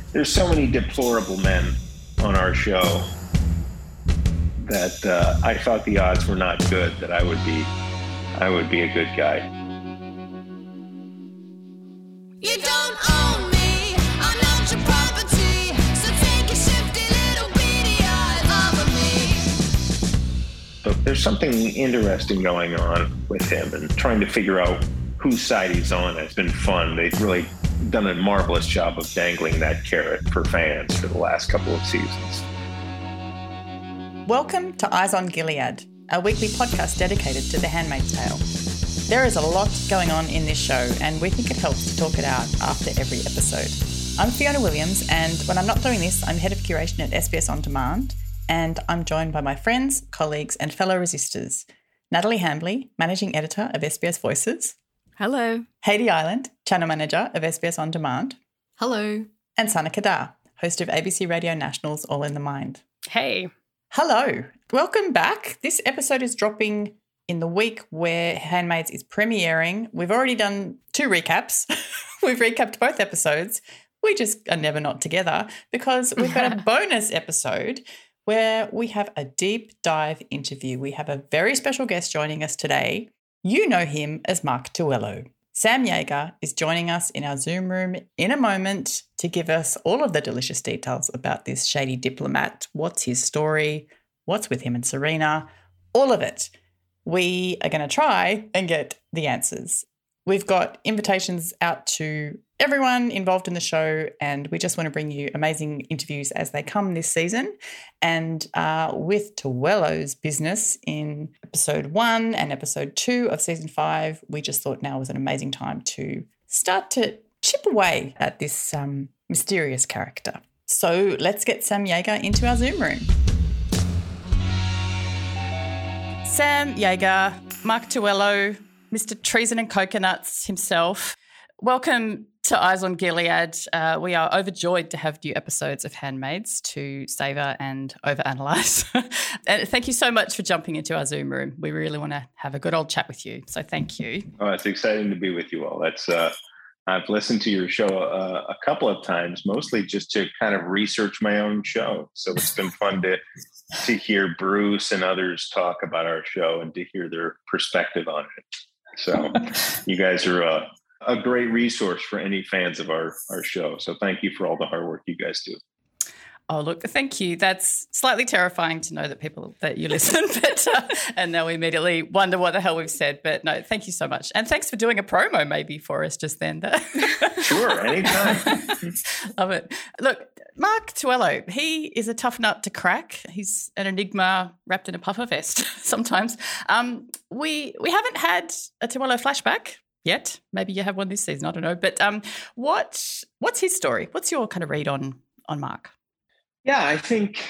there's so many deplorable men on our show that I thought the odds were not good that I would be a good guy. You don't own me, I'm not your property, so take a shifty little beady eye over me. So there's something interesting going on with him, and trying to figure out whose side he's on has been fun. They've really done a marvelous job of dangling that carrot for fans for the last couple of seasons. Welcome to Eyes on Gilead, a weekly podcast dedicated to The Handmaid's Tale. There is a lot going on in this show, and we think it helps to talk it out after every episode. I'm Fiona Williams, and when I'm not doing this, I'm head of curation at SBS On Demand, and I'm joined by my friends, colleagues, and fellow resistors. Natalie Hambley, managing editor of SBS Voices. Hello. Haydee Island, channel manager of SBS On Demand. Hello. And Sana Kadar, host of ABC Radio National's All in the Mind. Hey. Hello. Welcome back. This episode is dropping in the week where Handmaids is premiering. We've already done 2 recaps. We've recapped both episodes. We just are never not together because we've got a bonus episode where we have a deep dive interview. We have a very special guest joining us today. You know him as Mark Tuello. Sam Yeager is joining us in our Zoom room in a moment to give us all of the delicious details about this shady diplomat. What's his story? What's with him and Serena? All of it. We are going to try and get the answers. We've got invitations out to everyone involved in the show, and we just want to bring you amazing interviews as they come this season. And with Tuello's business in episode 1 and episode 2 of season 5, we just thought now was an amazing time to start to chip away at this mysterious character. So let's get Sam Yeager into our Zoom room. Sam Yeager, Mark Tuello, Mr. Treason and Coconuts himself. Welcome to Eyes on Gilead. We are overjoyed to have new episodes of Handmaids to savour and overanalyse. And thank you so much for jumping into our Zoom room. We really want to have a good old chat with you, so thank you. Oh, it's exciting to be with you all. I've listened to your show a couple of times, mostly just to kind of research my own show. So it's been fun to hear Bruce and others talk about our show and to hear their perspective on it. So you guys are a great resource for any fans of our show. So thank you for all the hard work you guys do. Oh, look, thank you. That's slightly terrifying to know that you listen, but and now we immediately wonder what the hell we've said. But no, thank you so much. And thanks for doing a promo maybe for us just then. Sure, anytime. Love it. Look, Mark Tuello, he is a tough nut to crack. He's an enigma wrapped in a puffer vest sometimes. We haven't had a Tuello flashback yet. Maybe you have one this season, I don't know. But what's his story? What's your kind of read on Mark? Yeah, I think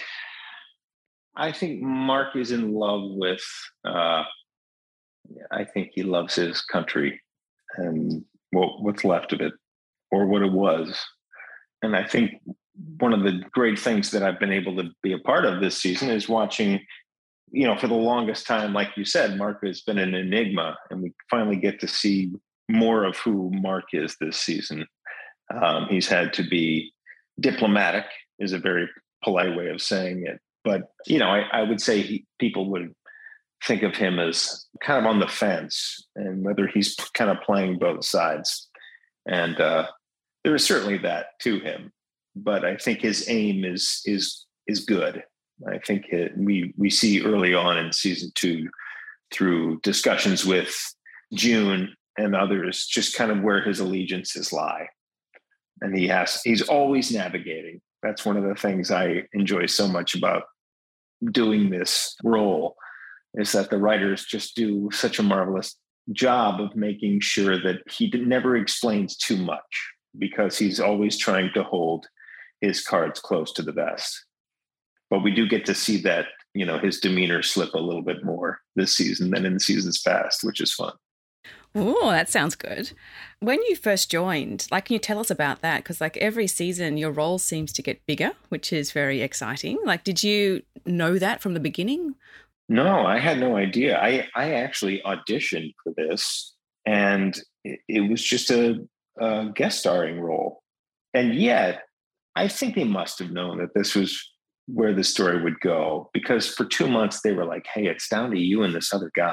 Mark is in love with. I think he loves his country and what's left of it, or what it was. And I think one of the great things that I've been able to be a part of this season is watching. For the longest time, like you said, Mark has been an enigma, and we finally get to see more of who Mark is this season. He's had to be diplomatic, is a very polite way of saying it. But, I would say people would think of him as kind of on the fence, and whether he's kind of playing both sides. And there is certainly that to him. But I think his aim is good. I think we see early on in season 2 through discussions with June and others just kind of where his allegiances lie. And he's always navigating. That's one of the things I enjoy so much about doing this role, is that the writers just do such a marvelous job of making sure that he never explains too much, because he's always trying to hold his cards close to the vest. But we do get to see that, his demeanor slip a little bit more this season than in seasons past, which is fun. Oh, that sounds good. When you first joined, can you tell us about that? Because every season your role seems to get bigger, which is very exciting. Did you know that from the beginning? No, I had no idea. I actually auditioned for this, and it was just a guest starring role. And yet I think they must have known that this was where the story would go, because for 2 months they were like, hey, it's down to you and this other guy.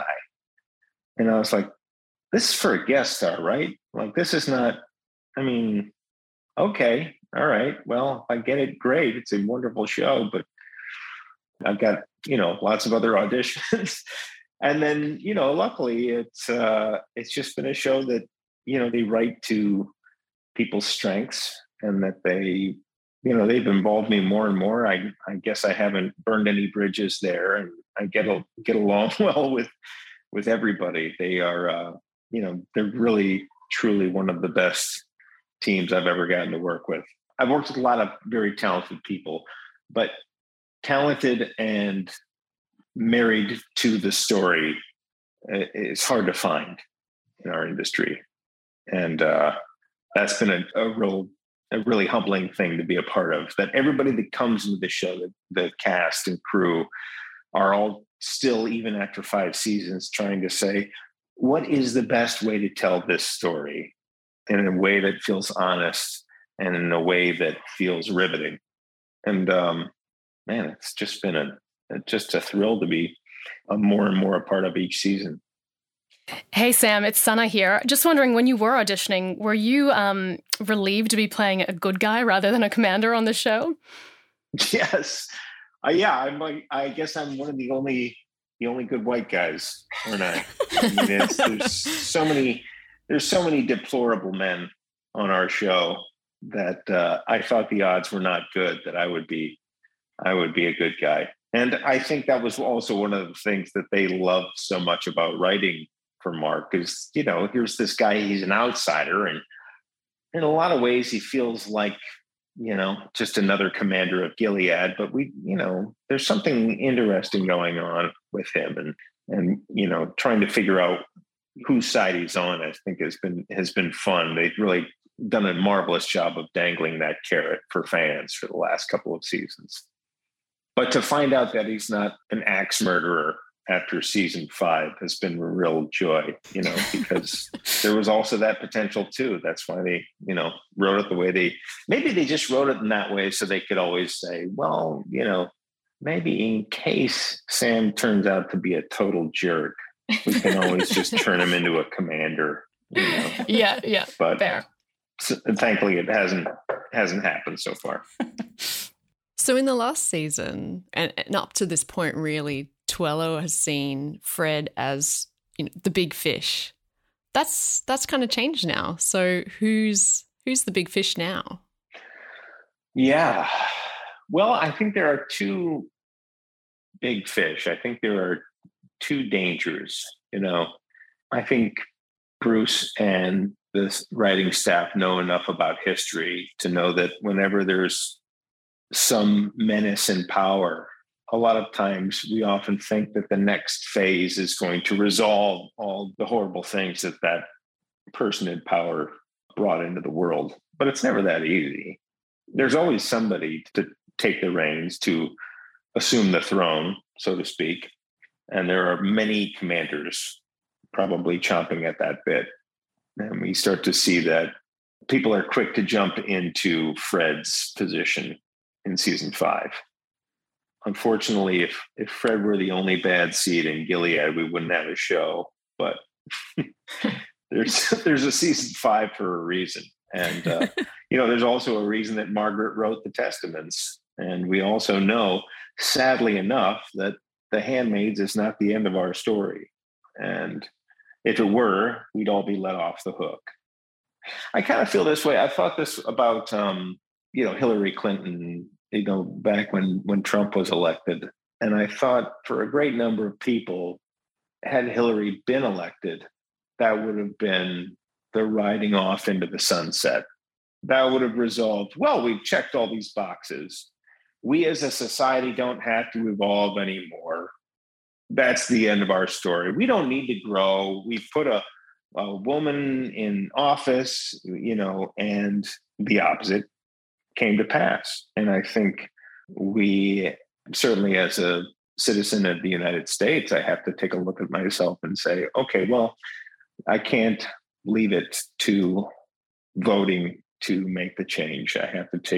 And I was like, this is for a guest star, right? Like, this is not, I mean, okay, all right. Well, if I get it, great. It's a wonderful show, but I've got, lots of other auditions. And then, luckily it's just been a show that, they write to people's strengths, and that they've involved me more and more. I guess I haven't burned any bridges there, and I get along well with everybody. They are, they're really, truly one of the best teams I've ever gotten to work with. I've worked with a lot of very talented people, but talented and married to the story is hard to find in our industry. And that's been a really humbling thing to be a part of, that everybody that comes into the show, the cast and crew, are all still, even after 5 seasons, trying to say, what is the best way to tell this story in a way that feels honest and in a way that feels riveting. And man, it's just been just a thrill to be more and more a part of each season. Hey, Sam, it's Sana here. Just wondering, when you were auditioning, were you relieved to be playing a good guy rather than a commander on the show? Yes. Yeah, I guess I'm one of the only good white guys, aren't I? I mean, there's so many deplorable men on our show that I thought the odds were not good that I would be a good guy. And I think that was also one of the things that they loved so much about writing for Mark is, here's this guy, he's an outsider, and in a lot of ways he feels like, just another commander of Gilead, but there's something interesting going on with him, and trying to figure out whose side he's on, I think has been fun. They've really done a marvelous job of dangling that carrot for fans for the last couple of seasons. But to find out that he's not an axe murderer after season 5 has been a real joy, because there was also that potential too. That's why they, wrote it the way maybe they just wrote it in that way so they could always say, well, maybe in case Sam turns out to be a total jerk, we can always just turn him into a commander. Yeah. But fair. Thankfully it hasn't happened so far. So in the last season, and up to this point really, Twello has seen Fred as the big fish. That's kind of changed now. So who's the big fish now? Yeah. Well, I think there are 2 big fish. I think there are 2 dangers. I think Bruce and the writing staff know enough about history to know that whenever there's some menace in power, a lot of times we often think that the next phase is going to resolve all the horrible things that person in power brought into the world. But it's never that easy. There's always somebody to take the reins, to assume the throne, so to speak. And there are many commanders probably chomping at that bit. And we start to see that people are quick to jump into Fred's position in season 5. Unfortunately, if Fred were the only bad seed in Gilead, we wouldn't have a show. But there's a season 5 for a reason. And, there's also a reason that Margaret wrote the Testaments. And we also know, sadly enough, that The Handmaids is not the end of our story. And if it were, we'd all be let off the hook. I kind of feel this way. I thought this about, Hillary Clinton, back when Trump was elected. And I thought for a great number of people, had Hillary been elected, that would have been the riding off into the sunset. That would have resolved, well, we've checked all these boxes. We as a society don't have to evolve anymore. That's the end of our story. We don't need to grow. We've put a woman in office, and the opposite came to pass. And I think we, certainly as a citizen of the United States, I have to take a look at myself and say, okay, well, I can't leave it to voting to make the change. I have to take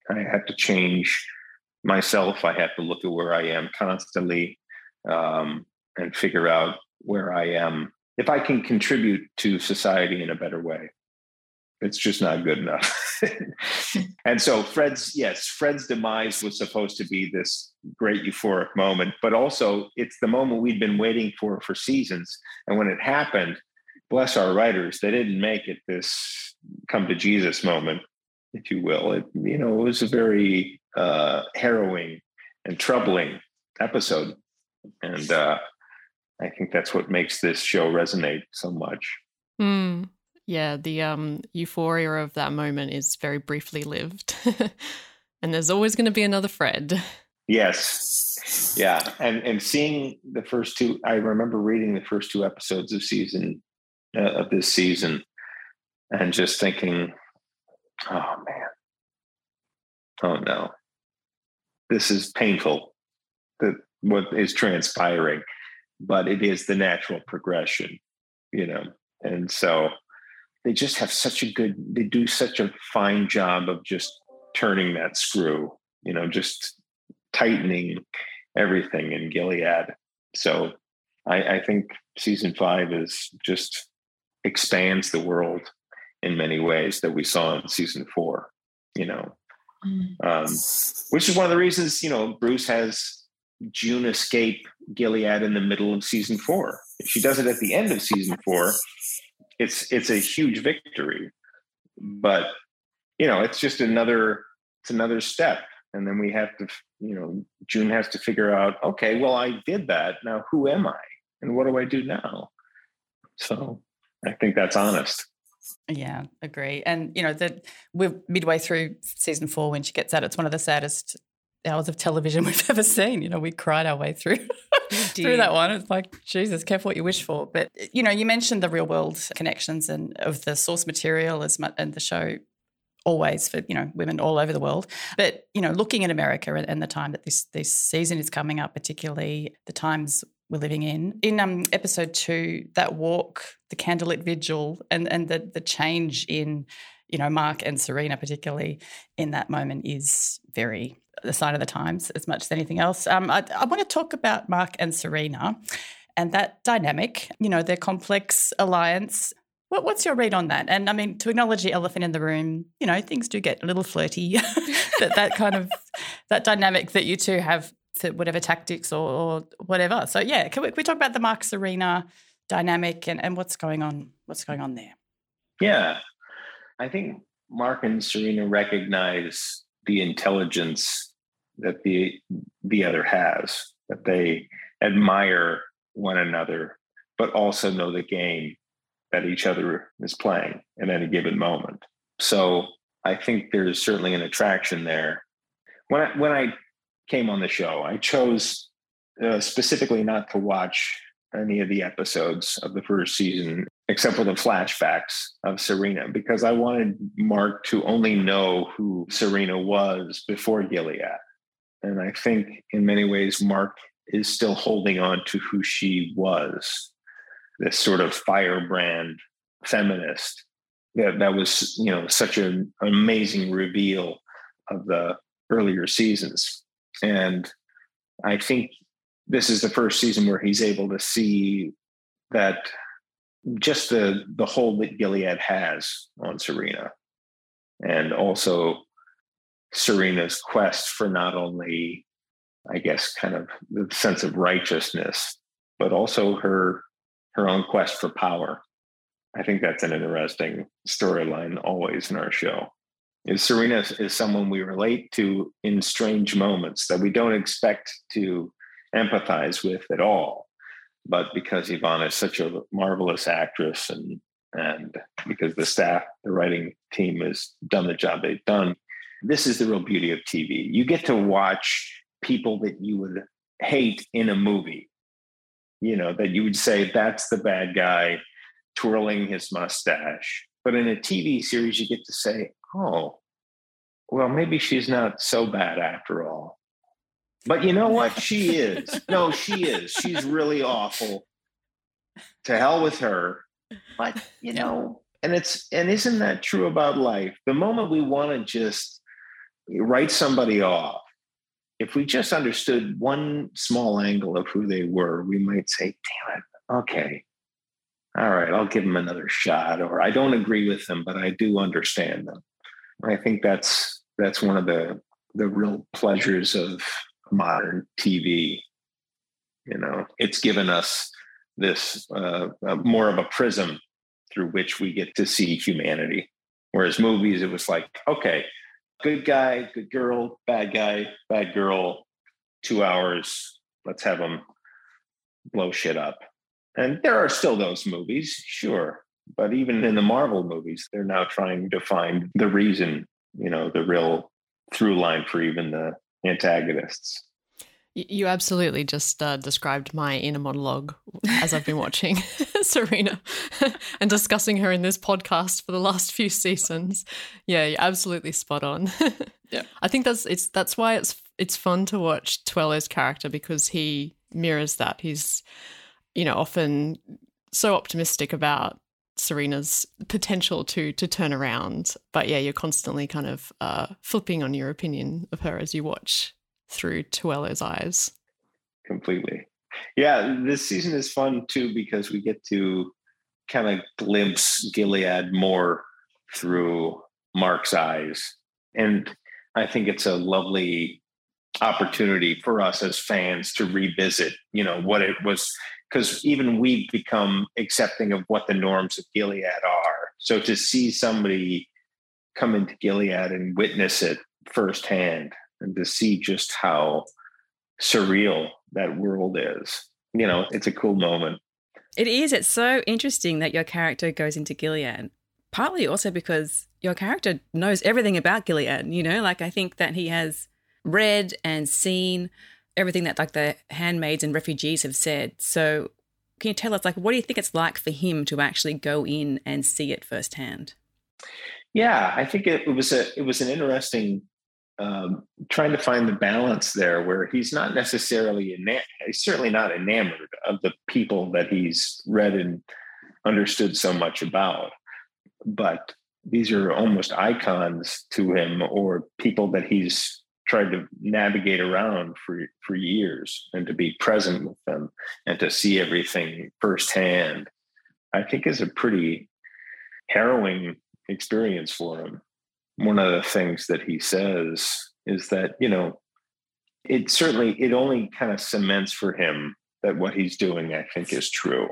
I have to change myself. I have to look at where I am constantly, and figure out where I am. If I can contribute to society in a better way, it's just not good enough. And so Fred's demise was supposed to be this great euphoric moment, but also it's the moment we'd been waiting for seasons. And when it happened, bless our writers, they didn't make it this come to Jesus moment, if you will. It was a very harrowing and troubling episode. And I think that's what makes this show resonate so much. Yeah, the euphoria of that moment is very briefly lived. And there's always going to be another Fred. Yes. Yeah. And seeing the first two, I remember reading the first two episodes of this season and just thinking, oh man, oh no, this is painful, what is transpiring, but it is the natural progression, and so they just have they do such a fine job of just turning that screw, just tightening everything in Gilead. So I think season 5 is just expands the world in many ways that we saw in season 4, which is one of the reasons, Bruce has June escape Gilead in the middle of season 4. If she does it at the end of season 4, it's a huge victory, but it's just another step. And then we have to, June has to figure out, okay, well, I did that. Now, who am I? And what do I do now? So I think that's honest. Yeah, agree. And, that we're midway through season 4 when she gets out. It's one of the saddest hours of television we've ever seen. We cried our way through through that one. It's like, Jesus, careful what you wish for. But, you mentioned the real world connections and of the source material as much, and the show always for, women all over the world. But, looking at America and the time that this season is coming up, particularly the times we're living in episode 2, that walk, the candlelit vigil and the change in, Mark and Serena particularly in that moment is very the sign of the times as much as anything else. I want to talk about Mark and Serena and that dynamic, their complex alliance. What's your read on that? And I mean, to acknowledge the elephant in the room, things do get a little flirty, that kind of, that dynamic that you two have for whatever tactics or whatever. So yeah, can we talk about the Mark Serena dynamic and what's going on there? Yeah. I think Mark and Serena recognize the intelligence that the other has, that they admire one another, but also know the game that each other is playing at any given moment. So I think there's certainly an attraction there. When I came on the show, I chose specifically not to watch any of the episodes of the first season, except for the flashbacks of Serena, because I wanted Mark to only know who Serena was before Gilead. And I think in many ways, Mark is still holding on to who she was, this sort of firebrand feminist that was, such an amazing reveal of the earlier seasons. And I think this is the first season where he's able to see that just the hold that Gilead has on Serena, and also Serena's quest for not only, I guess, kind of the sense of righteousness, but also her own quest for power. I think that's an interesting storyline always in our show. Serena is someone we relate to in strange moments that we don't expect to empathize with at all. But because Ivana is such a marvelous actress and because the writing team has done the job they've done, this is the real beauty of TV. You get to watch people that you would hate in a movie, that you would say, that's the bad guy twirling his mustache. But in a TV series, you get to say, oh, well, maybe she's not so bad after all. But you know what? She is. No, she is. She's really awful. To hell with her. But, and isn't that true about life? The moment we want to just write somebody off. If we just understood one small angle of who they were, we might say, damn it, okay, all right, I'll give them another shot. Or I don't agree with them, but I do understand them. I think that's one of the real pleasures of modern TV. You know, it's given us this more of a prism through which we get to see humanity. Whereas movies, it was like, okay, good guy, good girl, bad guy, bad girl, 2 hours, let's have them blow shit up. And there are still those movies, sure. But even in the Marvel movies, they're now trying to find the reason, you know, the real through line for even the antagonists. You absolutely just described my inner monologue as I've been watching Serena and discussing her in this podcast for the last few seasons. Yeah, you're absolutely spot on. Yeah. I think that's why it's fun to watch Tuello's character, because he mirrors that. He's, you know, often so optimistic about Serena's potential to turn around. But yeah, you're constantly kind of flipping on your opinion of her as you watch through Tuello's eyes. Completely. Yeah, this season is fun too because we get to kind of glimpse Gilead more through Mark's eyes. And I think it's a lovely opportunity for us as fans to revisit, you know, what it was, because even we've become accepting of what the norms of Gilead are. So to see somebody come into Gilead and witness it firsthand, and to see just how surreal that world is, you know, it's a cool moment. It is. It's so interesting that your character goes into Gilead, partly also because your character knows everything about Gilead, you know, like I think that he has read and seen everything that like the handmaids and refugees have said. So can you tell us, like, what do you think it's like for him to actually go in and see it firsthand? Yeah, I think it was an interesting trying to find the balance there, where he's not necessarily he's certainly not enamored of the people that he's read and understood so much about, but these are almost icons to him, or people that he's tried to navigate around for years, and to be present with them and to see everything firsthand, I think is a pretty harrowing experience for him. One of the things that he says is that, you know, it only kind of cements for him that what he's doing, I think, is true,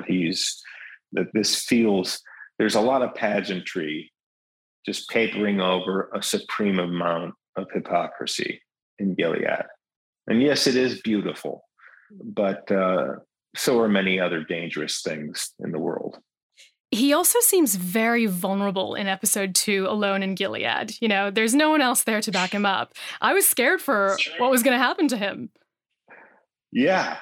that this feels, there's a lot of pageantry just papering over a supreme amount of hypocrisy in Gilead. And yes, it is beautiful, but so are many other dangerous things in the world. He also seems very vulnerable in episode 2, Alone in Gilead. You know, there's no one else there to back him up. I was scared for what was going to happen to him. Yeah.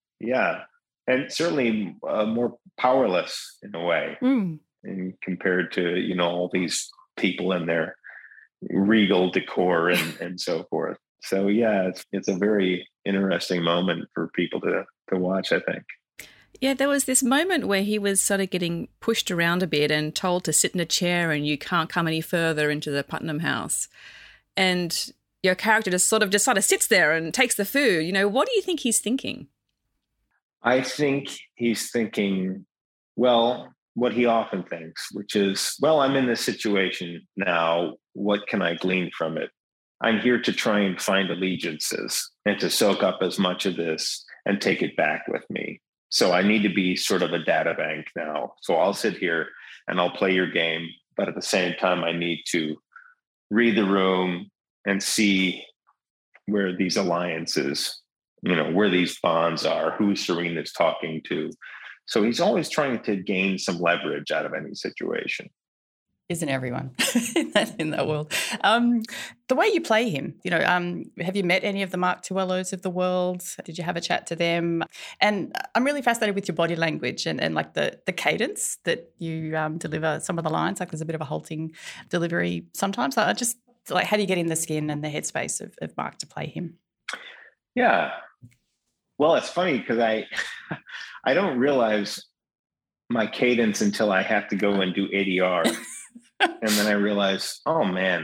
And certainly more powerless in a way, and compared to, you know, all these people in their regal decor and so forth. So yeah, it's a very interesting moment for people to watch, I think. Yeah, there was this moment where he was sort of getting pushed around a bit and told to sit in a chair and you can't come any further into the Putnam house. And your character just sort of sits there and takes the food. You know, what do you think he's thinking? I think he's thinking, well, what he often thinks, which is, well, I'm in this situation now. What can I glean from it? I'm here to try and find allegiances and to soak up as much of this and take it back with me. So I need to be sort of a data bank now. So I'll sit here and I'll play your game, but at the same time, I need to read the room and see where these alliances, you know, where these bonds are, who Serena's talking to. So he's always trying to gain some leverage out of any situation. Isn't everyone in that world? The way you play him, you know, have you met any of the Mark Tuellos of the world? Did you have a chat to them? And I'm really fascinated with your body language and like the cadence that you deliver some of the lines. Like there's a bit of a halting delivery sometimes. I just like, how do you get in the skin and the headspace of Mark to play him? Yeah. Well, it's funny because I don't realize my cadence until I have to go and do ADR. And then I realized, oh man,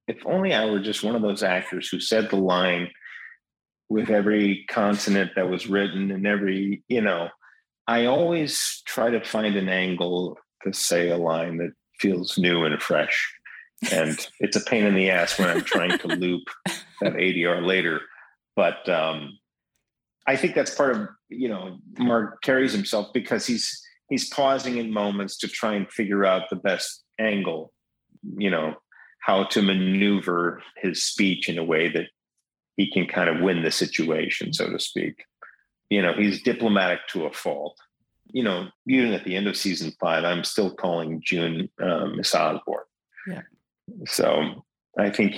if only I were just one of those actors who said the line with every consonant that was written and every, I always try to find an angle to say a line that feels new and fresh. And it's a pain in the ass when I'm trying to loop that ADR later. But I think that's part of, Mark carries himself because he's pausing in moments to try and figure out the best angle, how to maneuver his speech in a way that he can kind of win the situation, so to speak. He's diplomatic to a fault. Even at the end of season 5, I'm still calling June Miss Osborne. Yeah. So I think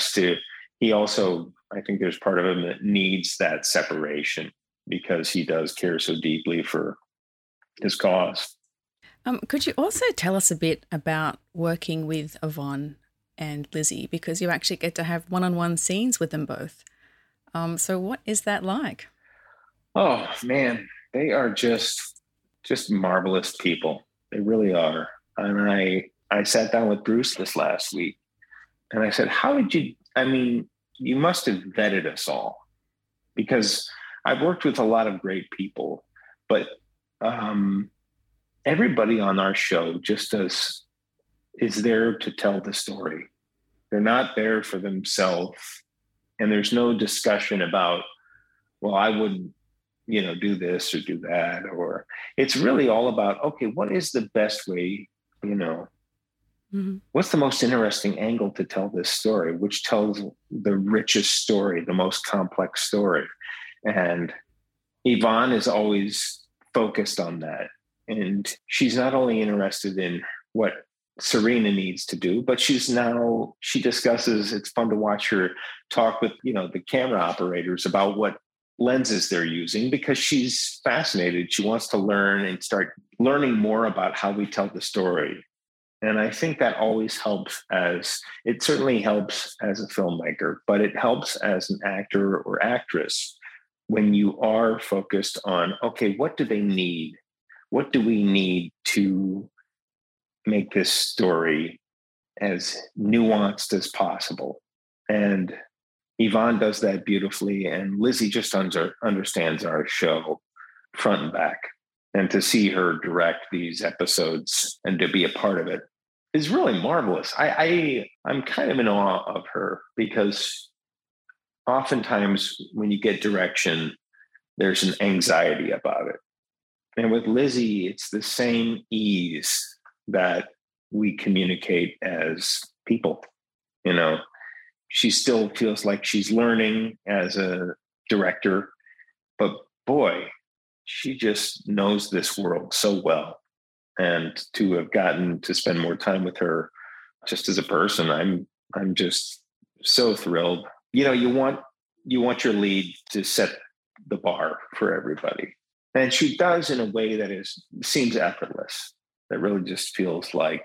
I think there's part of him that needs that separation because he does care so deeply for his cause. Could you also tell us a bit about working with Yvonne and Lizzie, because you actually get to have one-on-one scenes with them both. So what is that like? Oh, man, they are just marvelous people. They really are. And I sat down with Bruce this last week and I said, you must have vetted us all, because I've worked with a lot of great people, but everybody on our show just is there to tell the story. They're not there for themselves. And there's no discussion about, well, I would, do this or do that. Or it's really all about, okay, what is the best way, what's the most interesting angle to tell this story, which tells the richest story, the most complex story. And Yvonne is always focused on that. And she's not only interested in what Serena needs to do, but she discusses, it's fun to watch her talk with, the camera operators about what lenses they're using, because she's fascinated. She wants to learn and start learning more about how we tell the story. And I think that always helps it certainly helps as a filmmaker, but it helps as an actor or actress when you are focused on, okay, what do they need? What do we need to make this story as nuanced as possible? And Yvonne does that beautifully. And Lizzie just understands our show front and back. And to see her direct these episodes and to be a part of it is really marvelous. I'm kind of in awe of her, because oftentimes when you get direction, there's an anxiety about it. And with Lizzie, it's the same ease that we communicate as people. She still feels like she's learning as a director, but boy, she just knows this world so well. And to have gotten to spend more time with her just as a person, I'm just so thrilled. You want your lead to set the bar for everybody. And she does in a way that seems effortless. That really just feels like,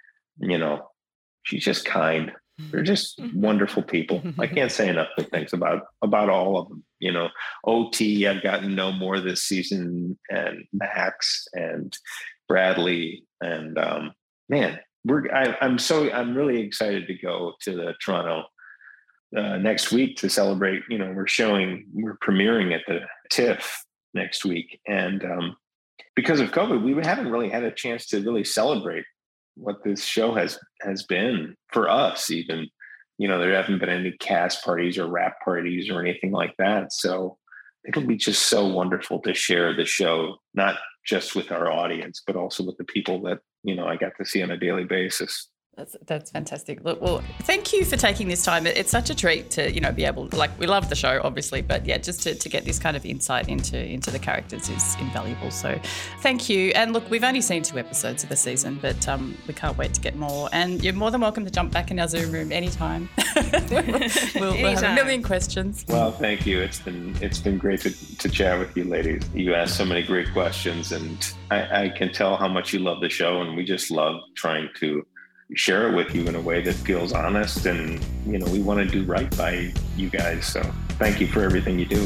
she's just kind. They're just wonderful people. I can't say enough good things about all of them. OT, I've gotten to know more this season, and Max and Bradley, and man, I'm really excited to go to the Toronto next week to celebrate. We're premiering at the TIFF next week, and because of COVID, we haven't really had a chance to really celebrate what this show has been for us. Even, there haven't been any cast parties or wrap parties or anything like that. So it'll be just so wonderful to share the show, not just with our audience, but also with the people that, I got to see on a daily basis. That's fantastic. Look, well, thank you for taking this time. It's such a treat to, be able to, we love the show, obviously, but yeah, just to get this kind of insight into the characters is invaluable. So thank you. And look, we've only seen 2 episodes of the season, but we can't wait to get more. And you're more than welcome to jump back in our Zoom room anytime. We'll have a million questions. Well, thank you. It's been great to chat with you ladies. You asked so many great questions, and I can tell how much you love the show, and we just love trying to share it with you in a way that feels honest, and we want to do right by you guys. So thank you for everything you do.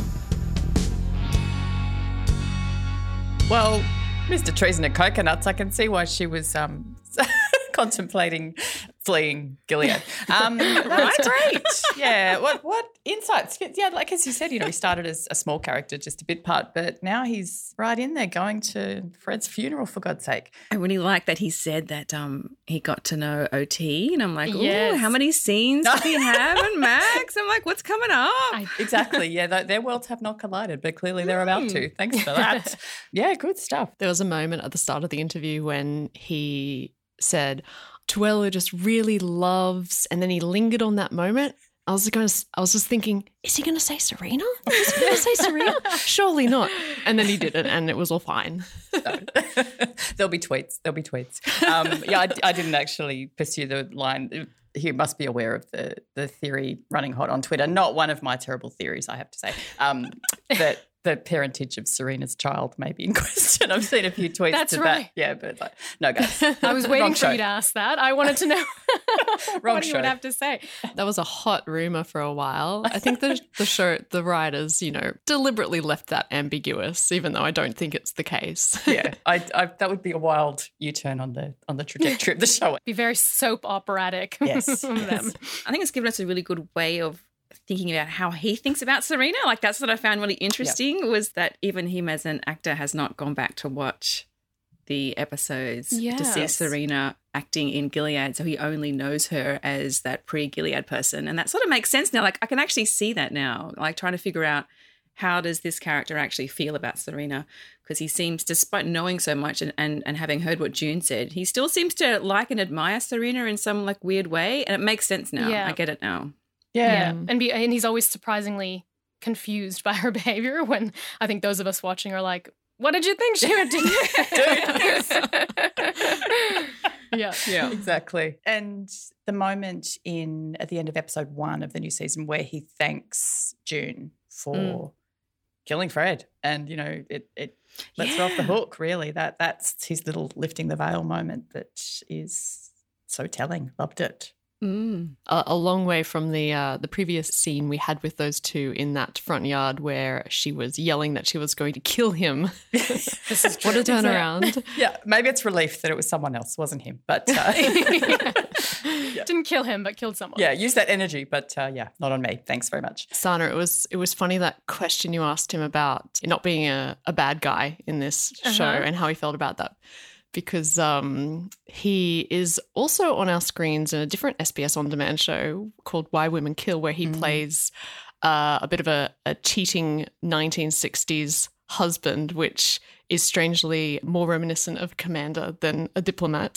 Well, Mr. Trees and Coconuts, I can see why she was contemplating fleeing Gilead. Right, great. Yeah. What insights? Yeah, like as you said, he started as a small character, just a bit part, but now he's right in there going to Fred's funeral, for God's sake. I really like that he said that he got to know OT, and I'm like, Yes. oh, how many scenes did he have and Max? I'm like, what's coming up? Exactly. Yeah, their worlds have not collided, but clearly they're about to. Thanks for that. Yeah, good stuff. There was a moment at the start of the interview when he said, Tuello just really loves, and then he lingered on that moment. I was just thinking, is he going to say Serena? Is he going to say Serena? Surely not. And then he didn't, and it was all fine. No. There'll be tweets. I didn't actually pursue the line. He must be aware of the theory running hot on Twitter. Not one of my terrible theories, I have to say. That the parentage of Serena's child may be in question. I've seen a few tweets That's to right. that. Yeah, but no, guys. I was waiting Wrong for show. you to ask that. I wanted to know Wrong what you show. would have to say. That was a hot rumor for a while. I think the writers, deliberately left that ambiguous, even though I don't think it's the case. Yeah, I that would be a wild U-turn on the trajectory of the show. Be very soap operatic. Yes. from them. I think it's given us a really good way of thinking about how he thinks about Serena. Like that's what I found really interesting was that even him as an actor has not gone back to watch the episodes to see Yes. Serena acting in Gilead. So he only knows her as that pre-Gilead person. And that sort of makes sense now. Like I can actually see that now, like trying to figure out how does this character actually feel about Serena? Because he seems, despite knowing so much and having heard what June said, he still seems to like and admire Serena in some like weird way. And it makes sense now. Yeah. I get it now. Yeah. And he's always surprisingly confused by her behavior when I think those of us watching are like, what did you think she would do? Yeah. Exactly. And the moment at the end of episode 1 of the new season where he thanks June for killing Fred, and it lets her off the hook. Really, that's his little lifting the veil moment that is so telling. Loved it. A long way from the previous scene we had with those two in that front yard where she was yelling that she was going to kill him. This is true. What a turnaround. Yeah, maybe it's relief that it was someone else, wasn't him. But Didn't kill him, but killed someone. yeah, use that energy. But not on me. Thanks very much. Sana, it was funny that question you asked him about not being a bad guy in this show and how he felt about that. Because he is also on our screens in a different SBS On Demand show called Why Women Kill, where he plays a bit of a cheating 1960s husband, which is strangely more reminiscent of a commander than a diplomat.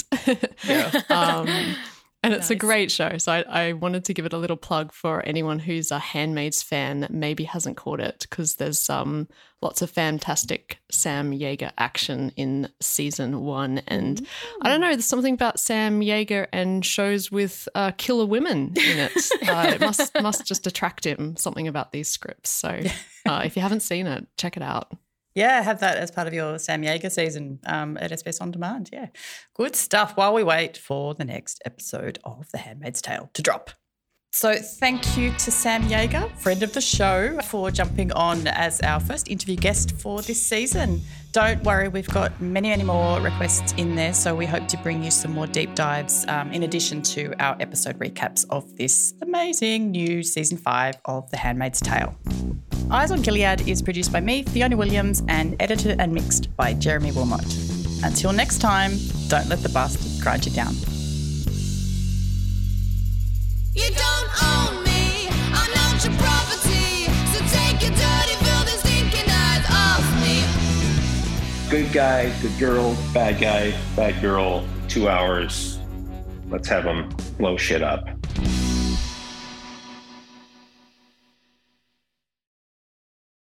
And it's a great show. So I wanted to give it a little plug for anyone who's a Handmaid's fan that maybe hasn't caught it, because there's lots of fantastic Sam Yeager action in season 1. And I don't know, there's something about Sam Yeager and shows with killer women in it. It must just attract him, something about these scripts. So if you haven't seen it, check it out. Yeah, have that as part of your Sam Yeager season at SBS On Demand. Yeah, good stuff while we wait for the next episode of The Handmaid's Tale to drop. So thank you to Sam Yeager, friend of the show, for jumping on as our first interview guest for this season. Don't worry, we've got many, many more requests in there, so we hope to bring you some more deep dives in addition to our episode recaps of this amazing new season 5 of The Handmaid's Tale. Eyes on Gilead is produced by me, Fiona Williams, and edited and mixed by Jeremy Wilmot. Until next time, don't let the bastard grind you down. You don't own me, I'm not your property. So take your dirty, filthy, stinking eyes off me. Good guy, good girl, bad guy, bad girl, 2 hours. Let's have them blow shit up.